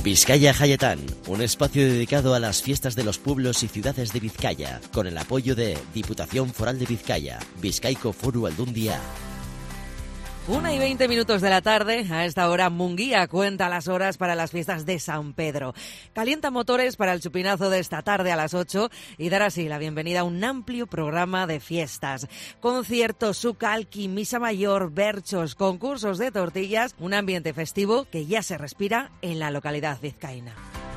Vizcaya Jayetán, un espacio dedicado a las fiestas de los pueblos y ciudades de Vizcaya, con el apoyo de Diputación Foral de Vizcaya, Bizkaiko Foru Aldundia. 1:20 de la tarde, a esta hora Munguía cuenta las horas para las fiestas de San Pedro. Calienta motores para el chupinazo de esta tarde a las 8 y dar así la bienvenida a un amplio programa de fiestas. Conciertos, sucalqui, misa mayor, berchos, concursos de tortillas, un ambiente festivo que ya se respira en la localidad vizcaína.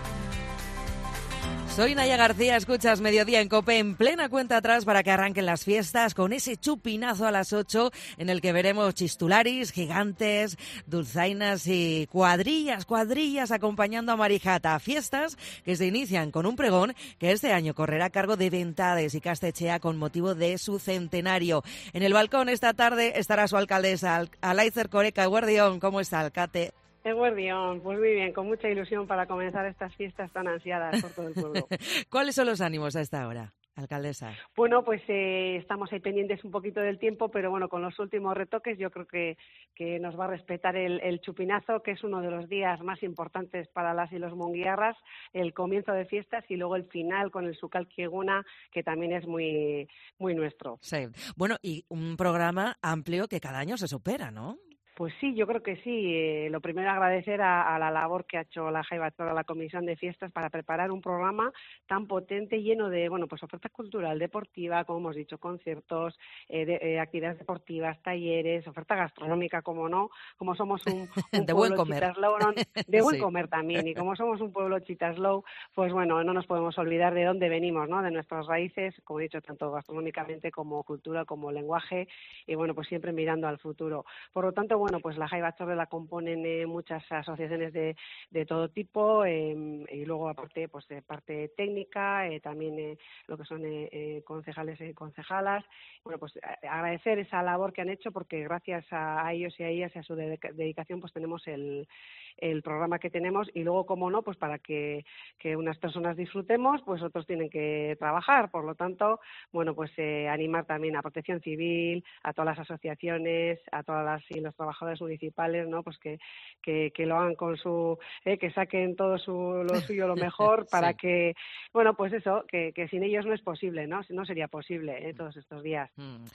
Soy Naya García, escuchas Mediodía en COPE en plena cuenta atrás para que arranquen las fiestas con ese chupinazo a las 8 en el que veremos chistularis, gigantes, dulzainas y cuadrillas acompañando a Marijata. Fiestas que se inician con un pregón que este año correrá a cargo de Ventades y Castechea con motivo de su centenario. En el balcón esta tarde estará su alcaldesa, Alaizer Koreka. Guardión, ¿cómo está, alcate? Guardión, pues muy bien, con mucha ilusión para comenzar estas fiestas tan ansiadas por todo el pueblo. ¿Cuáles son los ánimos a esta hora, alcaldesa? Bueno, pues estamos ahí pendientes un poquito del tiempo, pero bueno, con los últimos retoques yo creo que nos va a respetar el chupinazo, que es uno de los días más importantes para las y los munguiarras, el comienzo de fiestas y luego el final con el sucalqui eguna, que también es muy, muy nuestro. Sí, bueno, y un programa amplio que cada año se supera, ¿no? Pues sí, yo creo que sí. Lo primero agradecer a la labor que ha hecho la Jaibatzorra, la Comisión de Fiestas, para preparar un programa tan potente, lleno de, bueno, pues oferta cultural, deportiva, como hemos dicho, conciertos, actividades deportivas, talleres, oferta gastronómica, como no, como somos un de pueblo buen comer. chitaslow, de buen Sí. comer también, y como somos un pueblo chitaslow, pues bueno, no nos podemos olvidar de dónde venimos, ¿no? De nuestras raíces, como he dicho, tanto gastronómicamente como cultura, como lenguaje, y bueno, pues siempre mirando al futuro. Por lo tanto, bueno, pues la Jaibatzorra la componen muchas asociaciones de todo tipo, y luego aparte, pues de parte técnica, también lo que son concejales y concejalas. Bueno, pues agradecer esa labor que han hecho, porque gracias a ellos y a ellas y a su dedicación, pues tenemos el programa que tenemos, y luego, como no, pues para que unas personas disfrutemos, pues otros tienen que trabajar. Por lo tanto, bueno, pues animar también a Protección Civil, a todas las asociaciones, a todas las y los trabajadores municipales, ¿no? Pues que lo hagan con su, que saquen todo lo suyo, lo mejor, para sí. Que, bueno, pues eso, que sin ellos no es posible, ¿no? No sería posible todos estos días.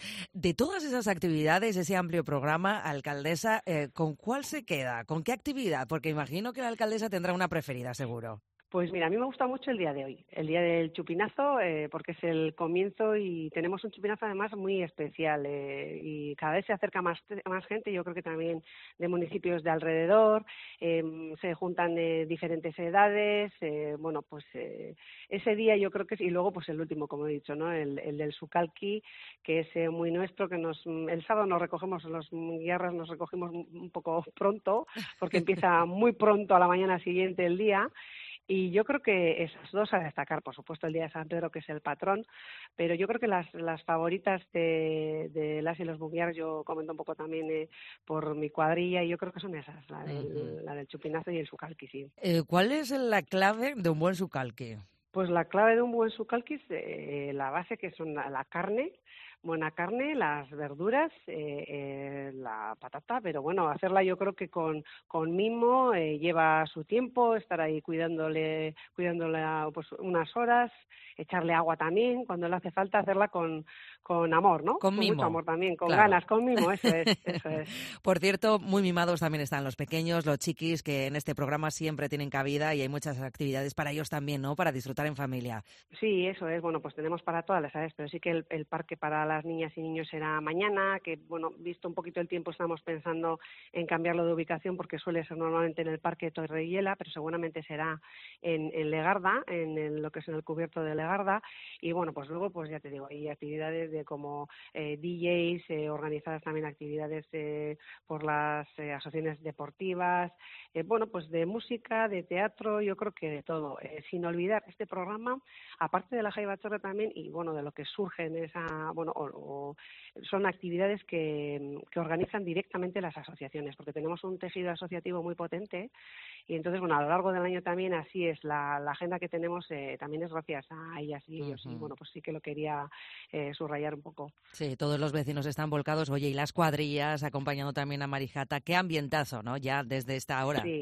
De todas esas actividades, ese amplio programa, alcaldesa, ¿con cuál se queda? ¿Con qué actividad? Porque imagino que la alcaldesa tendrá una preferida, seguro. Pues mira, a mí me gusta mucho el día de hoy, el día del chupinazo, porque es el comienzo y tenemos un chupinazo además muy especial, y cada vez se acerca más gente, yo creo que también de municipios de alrededor, se juntan diferentes edades, bueno, pues ese día yo creo que es, y luego pues el último, como he dicho, ¿no? El del sucalqui, que es muy nuestro, que el sábado nos recogemos, los guiarras nos recogimos un poco pronto, porque empieza muy pronto a la mañana siguiente el día. Y yo creo que esas dos a destacar, por supuesto el Día de San Pedro, que es el patrón, pero yo creo que las favoritas de las y los munguiarras, yo comento un poco también por mi cuadrilla, y yo creo que son esas, la del chupinazo y el sucalqui, sí. ¿Cuál es la clave de un buen sucalqui? Pues la clave de un buen sucalqui es la base, que son la carne, buena carne, las verduras, la patata, pero bueno, hacerla yo creo que con mimo, lleva su tiempo, estar ahí cuidándola pues unas horas, echarle agua también cuando le hace falta, hacerla con amor, ¿no? Con mimo. Mucho amor también, con claro. ganas, con mimo, eso es. Por cierto, muy mimados también están los pequeños, los chiquis, que en este programa siempre tienen cabida y hay muchas actividades para ellos también, ¿no? Para disfrutar en familia. Sí, eso es. Bueno, pues tenemos para todas las edades, pero sí que el parque para las niñas y niños será mañana, que, bueno, visto un poquito el tiempo, estamos pensando en cambiarlo de ubicación, porque suele ser normalmente en el Parque de Torrellela, pero seguramente será en Legarda, lo que es en el cubierto de Legarda. Y bueno, pues luego, pues ya te digo, hay actividades de como DJs, organizadas también actividades por las asociaciones deportivas, bueno, pues de música, de teatro, yo creo que de todo. Sin olvidar este programa, aparte de la Jaibatzorra también, y bueno, de lo que surge en esa, bueno, son actividades que organizan directamente las asociaciones, porque tenemos un tejido asociativo muy potente, y entonces, bueno, a lo largo del año también así es la agenda que tenemos, también es gracias a ellas y ellos, y bueno, pues sí que lo quería subrayar un poco. Sí, todos los vecinos están volcados, oye, y las cuadrillas acompañando también a Marijata, qué ambientazo, ¿no? Ya desde esta hora.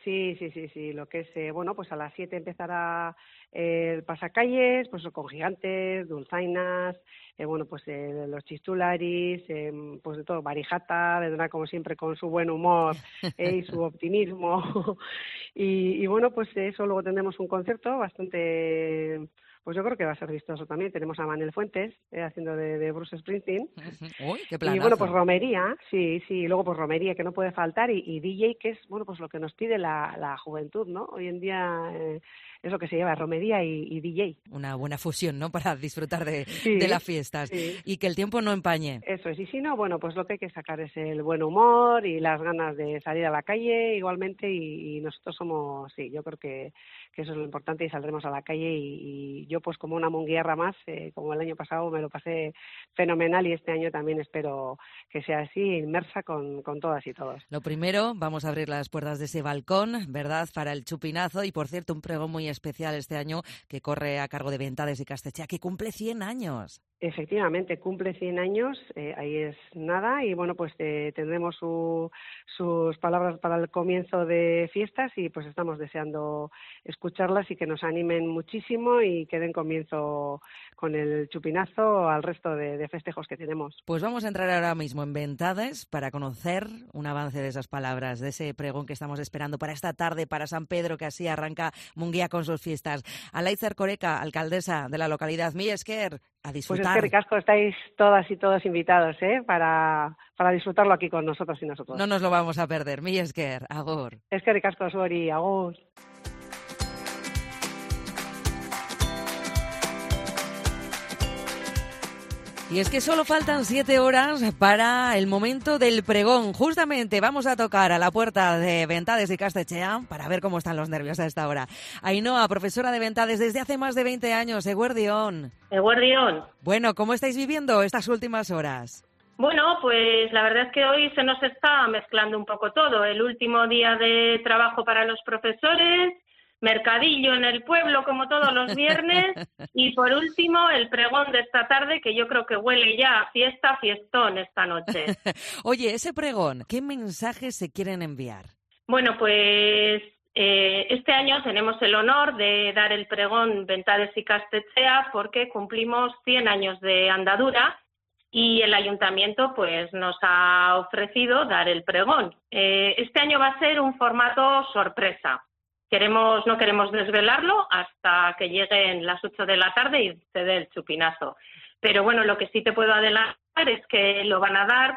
Sí. Lo que es, bueno, pues a las 7 empezará el pasacalles, pues con gigantes, dulzainas, bueno, pues los chistularis, pues de todo, Barijata, vendrá como siempre con su buen humor y su optimismo. y bueno, pues eso, luego tendremos un concierto bastante... Pues yo creo que va a ser vistoso también. Tenemos a Manel Fuentes haciendo de Bruce Springsteen. Uy, qué Y planazo. bueno, pues romería, sí. Y luego pues romería, que no puede faltar. Y DJ, que es, bueno, pues lo que nos pide la juventud, ¿no? Hoy en día es lo que se lleva, romería y DJ. Una buena fusión, ¿no? Para disfrutar de las fiestas. Sí. Y que el tiempo no empañe. Eso es. Y si no, bueno, pues lo que hay que sacar es el buen humor y las ganas de salir a la calle igualmente. Y nosotros somos, sí, yo creo que eso es lo importante y saldremos a la calle. Y yo, pues como una munguiarra más, como el año pasado me lo pasé fenomenal y este año también espero que sea así, inmersa con todas y todos. Lo primero, vamos a abrir las puertas de ese balcón, ¿verdad?, para el chupinazo. Y por cierto, un pregón muy especial este año que corre a cargo de Ventades y Castechea, que cumple 100 años. Efectivamente, cumple 100 años, ahí es nada, y bueno, pues tendremos sus palabras para el comienzo de fiestas y pues estamos deseando escucharlas y que nos animen muchísimo y que den comienzo con el chupinazo al resto de festejos que tenemos. Pues vamos a entrar ahora mismo en Ventades para conocer un avance de esas palabras, de ese pregón que estamos esperando para esta tarde, para San Pedro, que así arranca Munguía con sus fiestas. Alaitzer Coreca, alcaldesa de la localidad, mi esker, a disfrutar. Pues es que ricasco, estáis todas y todos invitados, para disfrutarlo aquí con nosotros y nosotros. No nos lo vamos a perder, mi esker, agur. Es que ricasco, Sori, agur. Y es que solo faltan 7 horas para el momento del pregón. Justamente vamos a tocar a la puerta de Ventades y Castechea para ver cómo están los nervios a esta hora. Ainhoa, profesora de Ventades desde hace más de 20 años. Eguerdión. Eguerdión. Bueno, ¿cómo estáis viviendo estas últimas horas? Bueno, pues la verdad es que hoy se nos está mezclando un poco todo. El último día de trabajo para los profesores, mercadillo en el pueblo como todos los viernes y por último el pregón de esta tarde que yo creo que huele ya a fiesta, fiestón esta noche. Oye, ese pregón, ¿qué mensajes se quieren enviar? Bueno, pues este año tenemos el honor de dar el pregón Ventades y Castechea porque cumplimos 100 años de andadura y el ayuntamiento pues nos ha ofrecido dar el pregón. Este año va a ser un formato sorpresa. No queremos desvelarlo hasta que lleguen las 8 de la tarde y se dé el chupinazo. Pero bueno, lo que sí te puedo adelantar es que lo van a dar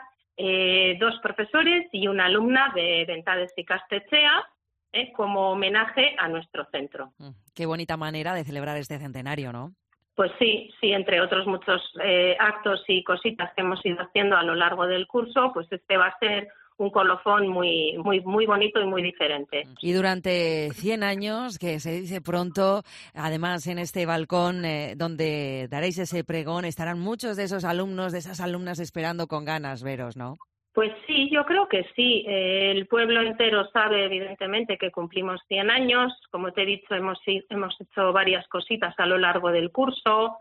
2 profesores y una alumna de Ventades y Castechea como homenaje a nuestro centro. Qué bonita manera de celebrar este centenario, ¿no? Pues sí, entre otros muchos actos y cositas que hemos ido haciendo a lo largo del curso, pues este va a ser un colofón muy bonito y muy diferente. Y durante 100 años, que se dice pronto, además en este balcón donde daréis ese pregón, estarán muchos de esos alumnos, de esas alumnas esperando con ganas veros, ¿no? Pues sí, yo creo que sí. El pueblo entero sabe, evidentemente, que cumplimos 100 años. Como te he dicho, hemos hecho varias cositas a lo largo del curso.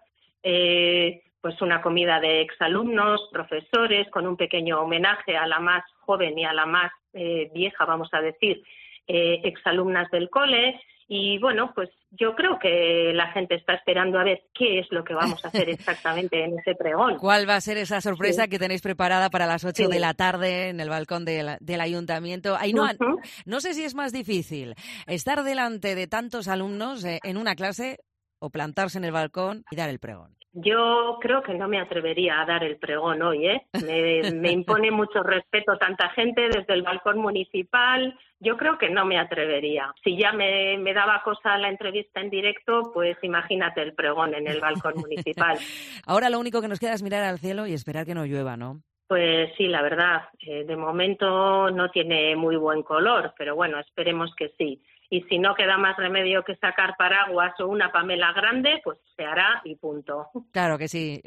Pues una comida de exalumnos, profesores, con un pequeño homenaje a la más joven y a la más vieja, vamos a decir, exalumnas del cole. Y bueno, pues yo creo que la gente está esperando a ver qué es lo que vamos a hacer exactamente en ese pregón. ¿Cuál va a ser esa sorpresa que tenéis preparada para las 8 de la tarde en el balcón del ayuntamiento? Ainhoa, no sé si es más difícil estar delante de tantos alumnos en una clase o plantarse en el balcón y dar el pregón. Yo creo que no me atrevería a dar el pregón hoy, Me impone mucho respeto tanta gente desde el balcón municipal. Yo creo que no me atrevería. Si ya me daba cosa la entrevista en directo, pues imagínate el pregón en el balcón municipal. Ahora lo único que nos queda es mirar al cielo y esperar que no llueva, ¿no? Pues sí, la verdad. De momento no tiene muy buen color, pero bueno, esperemos que sí. Y si no queda más remedio que sacar paraguas o una pamela grande, pues se hará y punto. Claro que sí.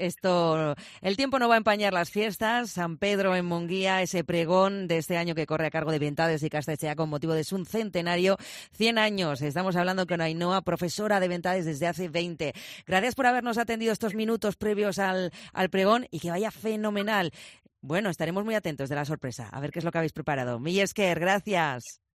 El tiempo no va a empañar las fiestas. San Pedro en Munguía, ese pregón de este año que corre a cargo de Ventades y Castechea con motivo de su centenario. 100 años. Estamos hablando con Ainhoa, profesora de Ventades desde hace 20. Gracias por habernos atendido estos minutos previos al pregón y que vaya fenomenal. Bueno, estaremos muy atentos de la sorpresa. A ver qué es lo que habéis preparado. Mil esker, gracias.